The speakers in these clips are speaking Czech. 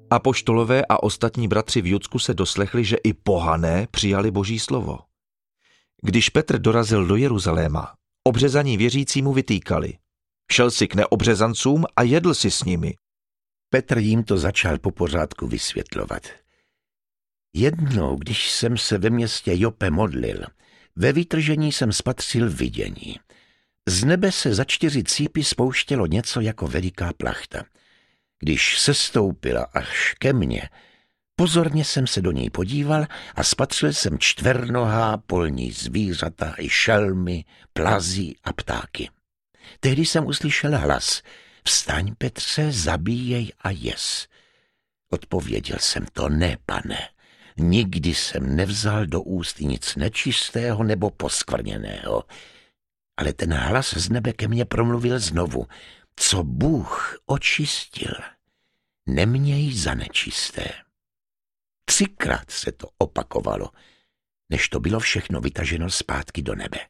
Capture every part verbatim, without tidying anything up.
Apoštolové a ostatní bratři v Judsku se doslechli, že i pohané přijali Boží slovo. Když Petr dorazil do Jeruzaléma, obřezaní věřící mu vytýkali: šel si k neobřezancům a jedl si s nimi. Petr jim to začal po pořádku vysvětlovat. Jednou, když jsem se ve městě Jope modlil, ve vytržení jsem spatřil vidění. Z nebe se za čtyři cípy spouštělo něco jako veliká plachta. Když sestoupila až ke mně, pozorně jsem se do ní podíval a spatřil jsem čtvernohá polní zvířata i šelmy, plazy a ptáky. Tehdy jsem uslyšel hlas: vstaň, Petře, zabíjej a jes. Odpověděl jsem: to ne, pane. Nikdy jsem nevzal do úst nic nečistého nebo poskvrněného. Ale ten hlas z nebe ke mně promluvil znovu: co Bůh očistil, neměj za nečisté. Třikrát se to opakovalo, než to bylo všechno vytaženo zpátky do nebe.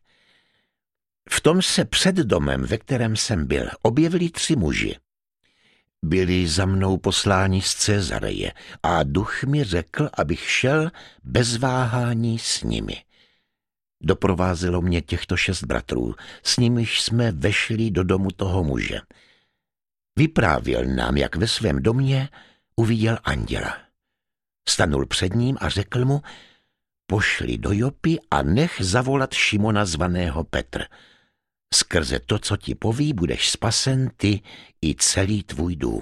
V tom se před domem, ve kterém jsem byl, objevili tři muži. Byli za mnou posláni z Cezareje a duch mi řekl, abych šel bez váhání s nimi. Doprovázelo mě těchto šest bratrů, s nimiž jsme vešli do domu toho muže. Vyprávěl nám, jak ve svém domě uviděl anděla. Stanul před ním a řekl mu: pošli do Jopy a nech zavolat Šimona zvaného Petr. Skrze to, co ti poví, budeš spasen ty i celý tvůj dům.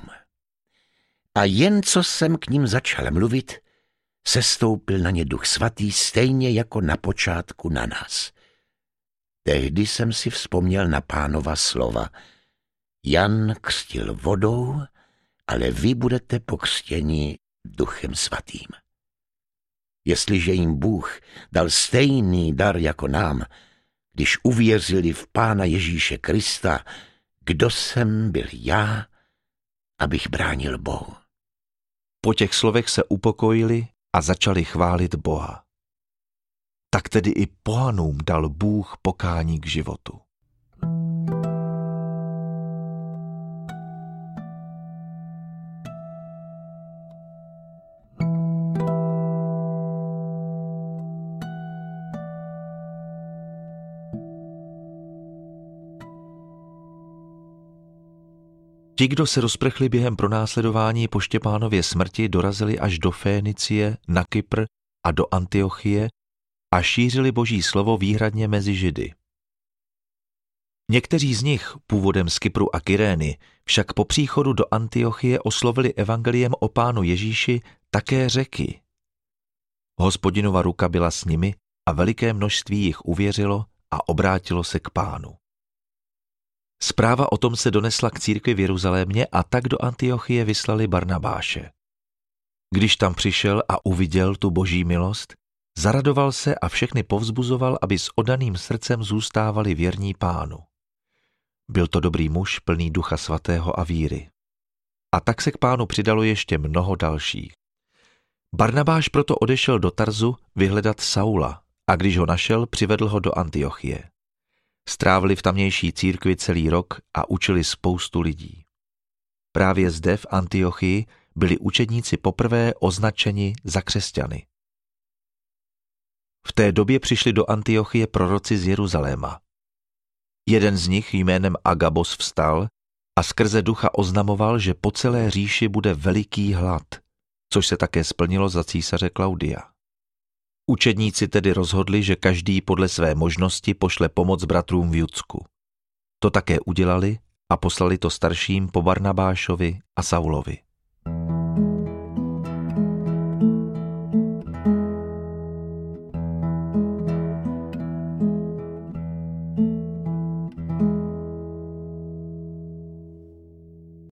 A jen co jsem k ním začal mluvit, sestoupil na ně Duch Svatý stejně jako na počátku na nás. Tehdy jsem si vzpomněl na Pánova slova: Jan křtil vodou, ale vy budete pokřtěni Duchem Svatým. Jestliže jim Bůh dal stejný dar jako nám, když uvěřili v Pána Ježíše Krista, kdo jsem byl já, abych bránil Bohu? Po těch slovech se upokojili a začali chválit Boha. Tak tedy i pohanům dal Bůh pokání k životu. Ti, kdo se rozprchli během pronásledování po Štěpánově smrti, dorazili až do Fénicie, na Kypr a do Antiochie a šířili Boží slovo výhradně mezi Židy. Někteří z nich, původem z Kypru a Kyrény, však po příchodu do Antiochie oslovili evangeliem o Pánu Ježíši také Řeky. Hospodinova ruka byla s nimi a veliké množství jich uvěřilo a obrátilo se k Pánu. Zpráva o tom se donesla k církvi v Jeruzalémě a tak do Antiochie vyslali Barnabáše. Když tam přišel a uviděl tu Boží milost, zaradoval se a všechny povzbuzoval, aby s oddaným srdcem zůstávali věrní Pánu. Byl to dobrý muž, plný Ducha Svatého a víry. A tak se k Pánu přidalo ještě mnoho dalších. Barnabáš proto odešel do Tarzu vyhledat Saula a když ho našel, přivedl ho do Antiochie. Strávili v tamnější církvi celý rok a učili spoustu lidí. Právě zde v Antiochii byli učedníci poprvé označeni za křesťany. V té době přišli do Antiochie proroci z Jeruzaléma. Jeden z nich jménem Agabos vstal a skrze ducha oznamoval, že po celé říši bude veliký hlad, což se také splnilo za císaře Klaudia. Učedníci tedy rozhodli, že každý podle své možnosti pošle pomoc bratrům v Judsku. To také udělali a poslali to starším po Barnabášovi a Saulovi.